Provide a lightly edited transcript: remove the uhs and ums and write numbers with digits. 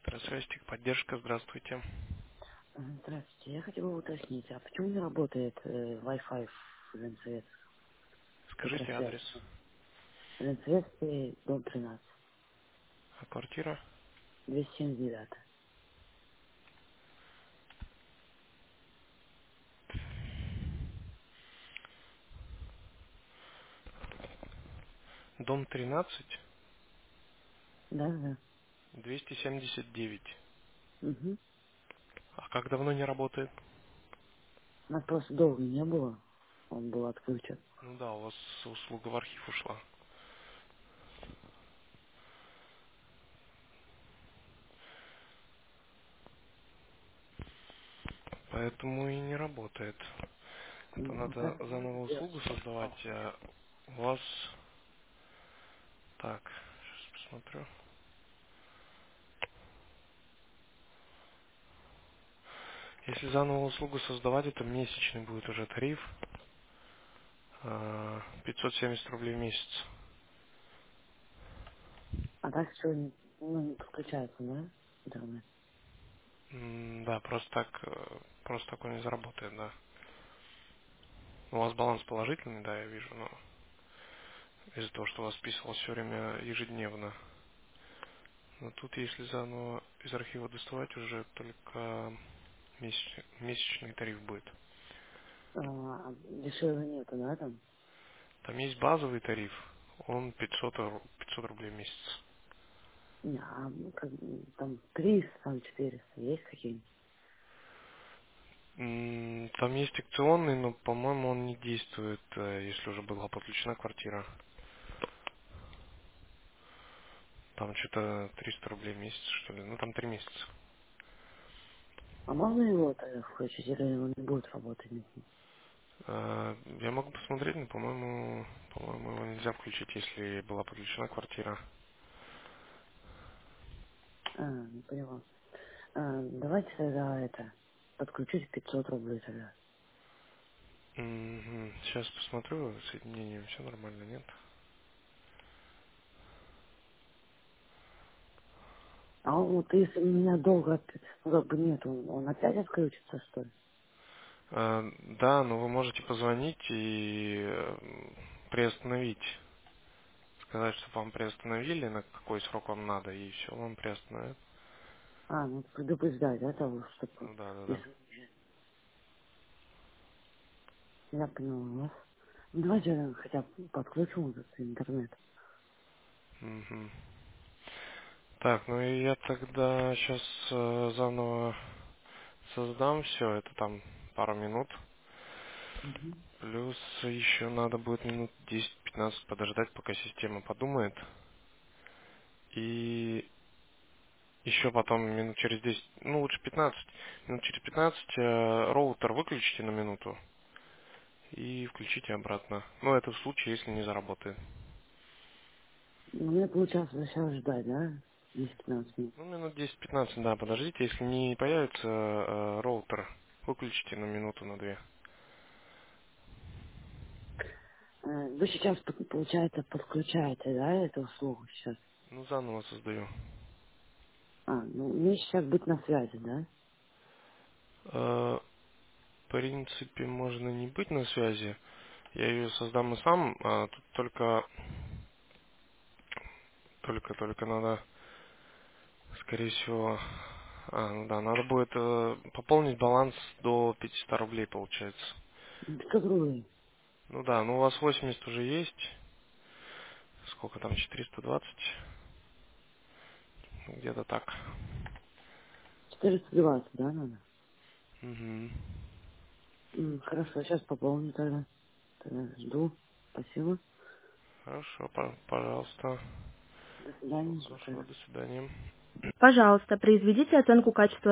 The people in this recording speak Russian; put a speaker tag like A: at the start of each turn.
A: Электросвязь, техподдержка, здравствуйте.
B: Здравствуйте. Я хотела бы уточнить, а почему не работает Wi-Fi в ЛНЦС,
A: Скажите
B: электросвязь?
A: адрес.
B: ЛНЦС дом 13,
A: А квартира?
B: 279.
A: Дом 13,
B: Да, да.
A: 279.
B: Угу.
A: А как давно не работает?
B: У нас просто долго не было. Он был отключен.
A: Ну да, у вас услуга в архив ушла. Поэтому и не работает. Это надо
B: Как мне
A: заново
B: сделать,
A: услугу
B: чтобы
A: создавать.
B: попал?
A: А у вас... Так, сейчас посмотрю. Если заново услугу создавать, это месячный будет уже тариф. 570 рублей в месяц.
B: А так все не подключается, да? Интернет.
A: Да, просто так он не заработает, да. У вас баланс положительный, да, я вижу, но из-за того, что у вас списывалось все время ежедневно. Но тут, если заново из архива доставать, уже только месячный тариф будет.
B: Дешевле нету, да, там?
A: Там есть базовый тариф, он 500 рублей в месяц.
B: Не, там 300, там 400. Есть какие-нибудь?
A: Там есть акционный, но, по-моему, он не действует, если уже была подключена квартира. Там что-то 300 рублей в месяц, что ли. Ну, там 3 месяца.
B: А можно его тогда включить, или он не будет работать?
A: Я могу посмотреть, но, по-моему, его нельзя включить, если была подключена квартира.
B: Не поняла. Давайте тогда подключить 500 рублей тогда.
A: Сейчас посмотрю, с соединением все нормально, нет?
B: А он, вот если у меня долго, ну, как бы нет, он опять отключится, что ли?
A: Да, но вы можете позвонить и приостановить. Сказать, что вам приостановили, на какой срок вам надо, и все, вам приостановят.
B: Ну предупреждать, да, того, чтобы,
A: Ну да, да, да.
B: если я поняла вас. Ну, давайте хотя бы подключим этот интернет.
A: Мгм. Так, ну и я тогда сейчас заново создам все, это там пару минут.
B: Мгм.
A: Плюс еще надо будет минут 10-15 подождать, пока система подумает. И еще потом минут через 10, ну лучше 15, минут через 15 роутер выключите на минуту и включите обратно. Ну это в случае, если не заработает.
B: Ну, мне получается сейчас ждать, да? 10-15 минут.
A: Ну минут 10-15, да, подождите. Если не появится роутер, выключите на минуту, на две.
B: Вы сейчас, получается, подключаете, да, эту услугу сейчас?
A: Ну заново создаю.
B: Ну, мне сейчас быть на связи, да?
A: В принципе, можно не быть на связи. Я ее создам и сам, тут только надо, скорее всего, ну да, надо будет пополнить баланс до 500 рублей, получается.
B: 500 рублей.
A: Ну да, ну у вас 80 уже есть. Сколько там, 420? Ну, где-то так.
B: 420, да, надо?
A: Угу.
B: Хорошо, сейчас пополню тогда. Тогда жду. Спасибо.
A: Хорошо, пожалуйста.
B: До
A: Всего
B: свидания.
A: хорошего, до свидания.
B: Пожалуйста, произведите оценку качества